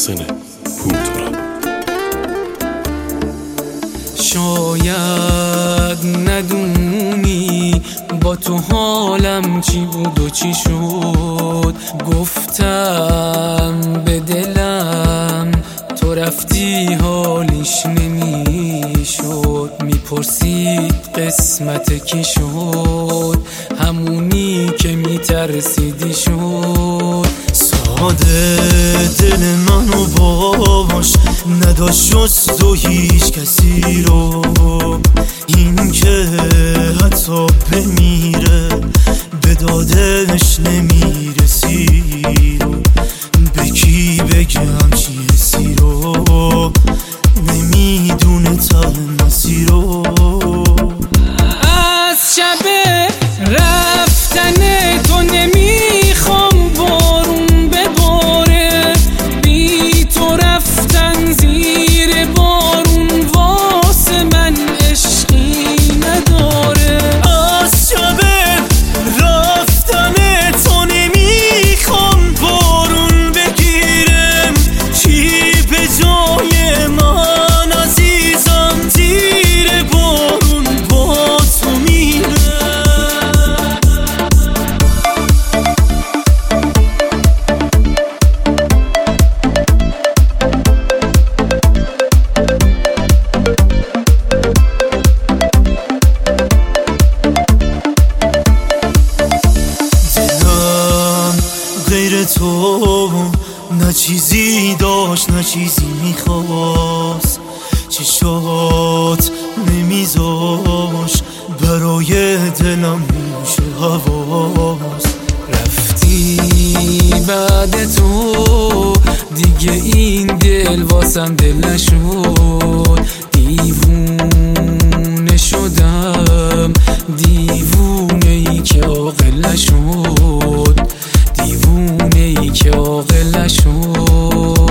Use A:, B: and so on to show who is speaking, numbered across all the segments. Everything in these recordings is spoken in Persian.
A: محسن پورتراب.
B: شاید ندونی با تو حالم چی بود و چی شد، گفتم به دلم تو رفتی حالیش نمیشد، میپرسید قسمت کی شد، همونی که میترسیدی شد.
C: ساده دل منو باش نداشت جز و هیچ کسی رو، این که حتی بمیره به دادش نمیرسی رو، به کی بگم چی حسی رو، نمیدونه تا مسیر رو.
B: از شب رفتن تو نمیخوام بارون بباره، بی تو رفتن زیر بارون واسه من عشقی نداره.
C: از شب رفتن تو نمیخوام بارون بگیرم، کی به جای من عزیزم زیر بارون با تو میره. غیر تو نه چیزی داشت نه چیزی میخواست، چشات نمیذاش برای دلم موشه حواس.
B: رفتی بعد تو دیگه این دل واسم دل نشد، دیوونه شدم دیوونه ای که عاقل نشد، دیوونه ای که عاقل نشد.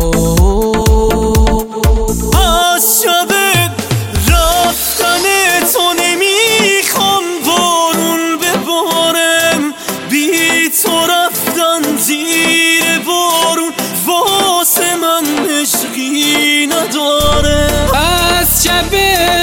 C: از شب رفتن تو نمیخوام بارون ببارم، بی تو رفتن زیر بارون واسه من عشقی نداره.
B: از شب